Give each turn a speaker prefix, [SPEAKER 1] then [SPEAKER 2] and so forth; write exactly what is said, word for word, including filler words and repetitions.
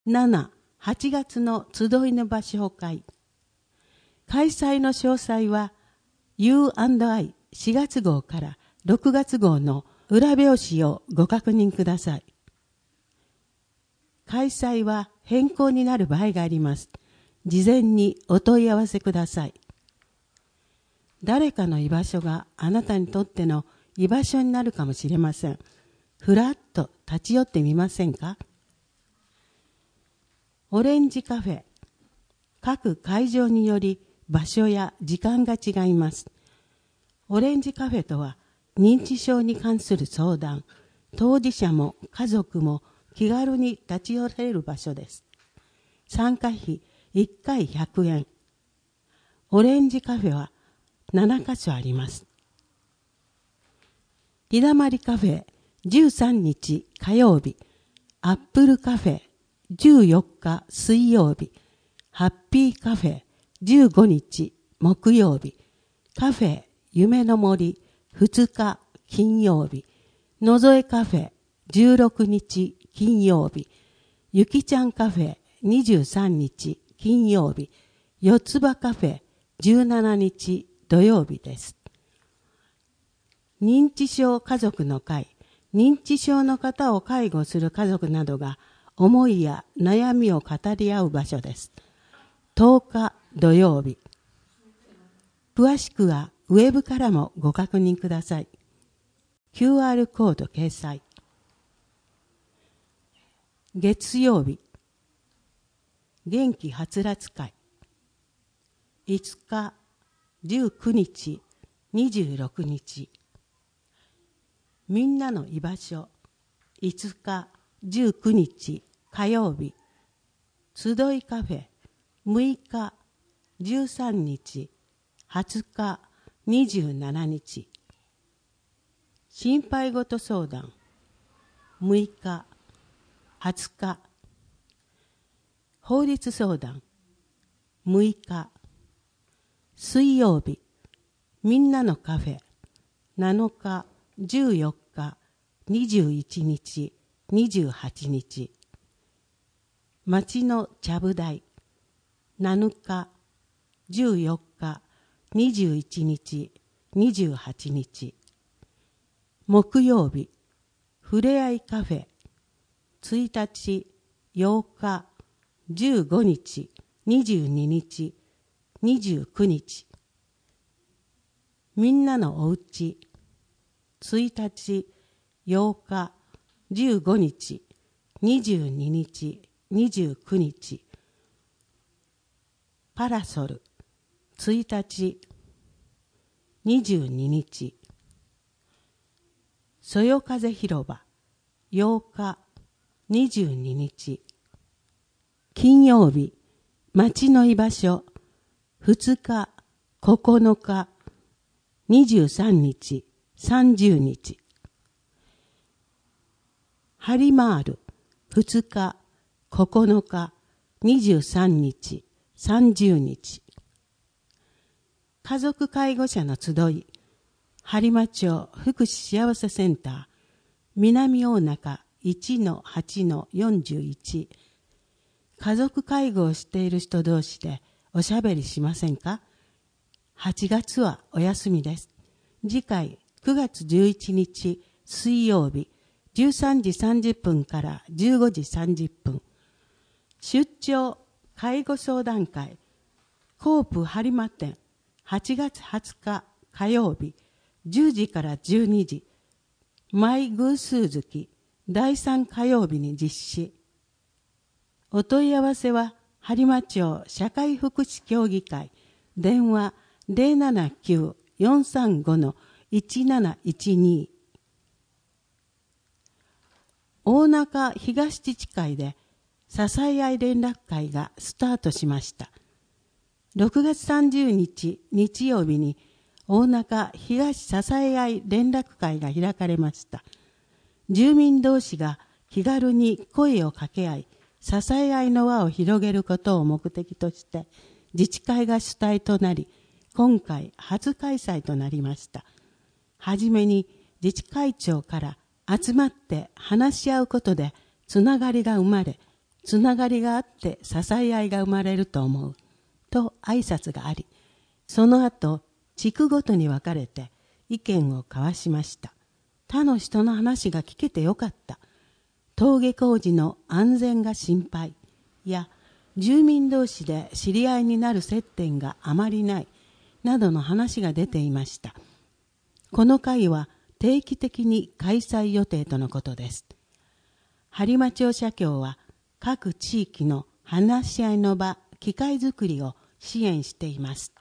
[SPEAKER 1] なな、はちがつの集いの場所会。開催の詳細は ユーアンドアイしがつ号からろくがつ号の裏表紙をご確認ください。開催は変更になる場合があります。事前にお問い合わせください。誰かの居場所があなたにとっての居場所になるかもしれません。ふらっと立ち寄ってみませんか？オレンジカフェ。各会場により場所や時間が違います。オレンジカフェとは認知症に関する相談、当事者も家族も気軽に立ち寄れる場所です。参加費いっかいひゃくえん。オレンジカフェはななかしょあります。日だまりカフェじゅうさんにち火曜日、アップルカフェじゅうよっか水曜日、ハッピーカフェじゅうごにち木曜日、カフェ夢の森ふつか金曜日、のぞえカフェじゅうろくにち金曜日、ゆきちゃんカフェにじゅうさんにち金曜日、四つ葉カフェじゅうしちにち土曜日です。認知症家族の会、認知症の方を介護する家族などが思いや悩みを語り合う場所です。とおか土曜日。詳しくはウェブからもご確認ください。キューアール コード掲載。月曜日。元気はつらつ会。いつか、じゅうくにち、にじゅうろくにち。みんなの居場所。いつか、じゅうくにち火曜日。集いカフェむいか、じゅうさんにち、はつか、にじゅうしちにち。心配事相談むいか、はつか。法律相談むいか。水曜日みんなのカフェなのか、じゅうよっか、にじゅういちにち、にじゅうはちにち。町のちゃぶ台なのか、じゅうよっか、にじゅういちにち、にじゅうはちにち。木曜日ふれあいカフェついたち、ようか、じゅうごにち、にじゅうににち、にじゅうくにち。みんなのおうちついたち、ようか、じゅうごにち、にじゅうににち、にじゅうくにち。パラソルついたち、にじゅうににち。そよ風広場ようか、にじゅうににち。金曜日町の居場所ふつか、ここのか、にじゅうさんにち、さんじゅうにち。ハリマールふつか、ここのか、にじゅうさんにち、さんじゅうにち。家族介護者の集い播磨町福祉幸せセンター南大中 いちのはちのよんじゅういち。家族介護をしている人同士でおしゃべりしませんか？はちがつはお休みです。次回くがつじゅういちにち水曜日じゅうさんじさんじゅっぷんからじゅうごじさんじゅっぷん。出張介護相談会コープ播磨店はちがつはつか火曜日じゅうじからじゅうにじ。マイ偶数月だいさん火曜日に実施。お問い合わせは播磨町社会福祉協議会電話 ゼロななきゅう よんさんご いちなないちに。大中東自治会で支え合い連絡会がスタートしました。ろくがつさんじゅうにち日曜日に大中東支え合い連絡会が開かれました。住民同士が気軽に声を掛け合い、支え合いの輪を広げることを目的として自治会が主体となり、今回初開催となりました。はじめに自治会長から集まって話し合うことでつながりが生まれ、 つながりがあって支え合いが生まれると思うと挨拶があり、その後地区ごとに分かれて意見を交わしました。他の人の話が聞けてよかった。登下工事の安全が心配や住民同士で知り合いになる接点があまりないなどの話が出ていました。この会は定期的に開催予定とのことです。播磨町社協は各地域の話し合いの場、機会づくりを支援しています。